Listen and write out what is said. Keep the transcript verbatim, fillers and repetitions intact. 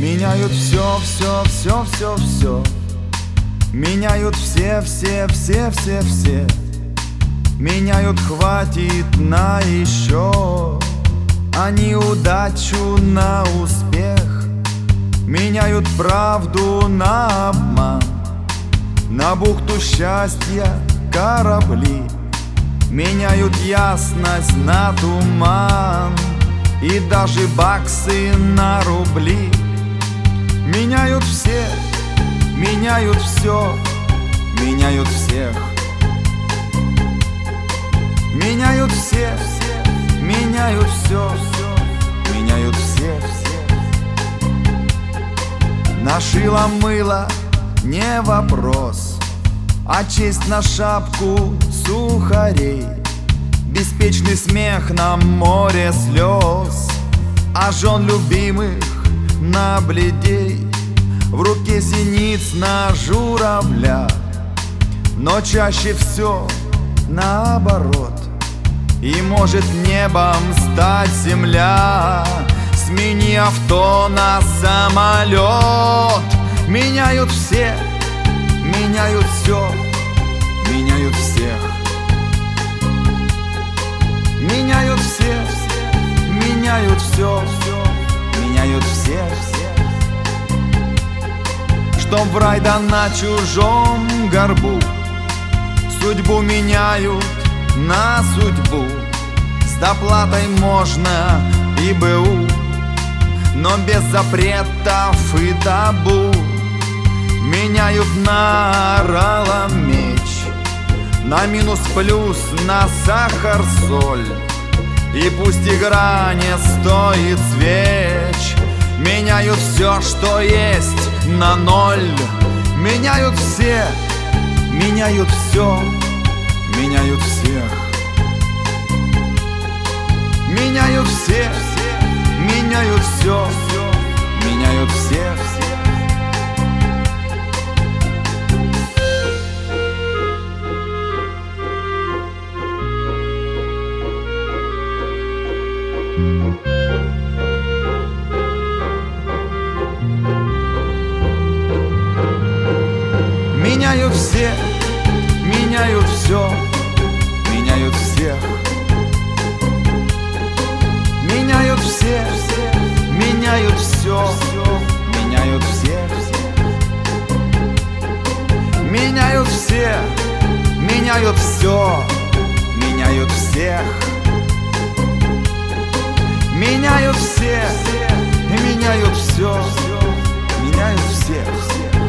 Меняют все, все, все, все, все. Меняют все, все, все, все, все. Меняют хватит на еще, а неудачу на успех. Меняют правду на обман, на бухту счастья корабли. Меняют ясность на туман и даже баксы на рубли. Меняют все, меняют все, меняют всех. Меняют все, меняют все, меняют всех. Нашила мыло не вопрос, а честь на шапку сухарей. Беспечный смех на море слез, а жен любимых на бледей. В руке синиц на журавля, но чаще все наоборот. И может небом стать земля. Смени авто на самолет. Меняют все, меняют все, меняют всех. Меняют все, меняют все, меняют всех. Чтоб в рай да на чужом горбу судьбу меняют на судьбу. С доплатой можно и БУ, но без запретов и табу. Меняют на оралом меч, на минус-плюс, на сахар-соль. И пусть игра не стоит свеч, меняют все, что есть, на ноль. Меняют все, меняют все, меняют всех. Меняют все, меняют все, меняют всех. Меняют все, меняют все, меняют всех. Меняют все, меняют все, меняют всех. Меняют все, меняют все, меняют всех. Меняют все, меняют все, меняют всех.